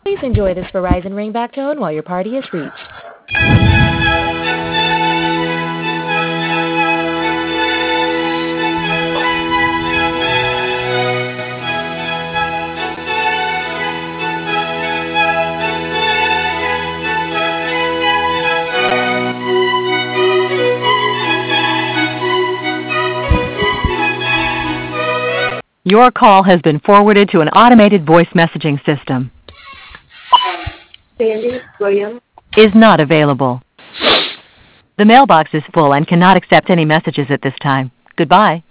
Please enjoy this Verizon ringback tone while your party is reached. Your call has been forwarded to an automated voice messaging system. Sandy Williams Is not available. The mailbox is full and cannot accept any messages at this time. Goodbye.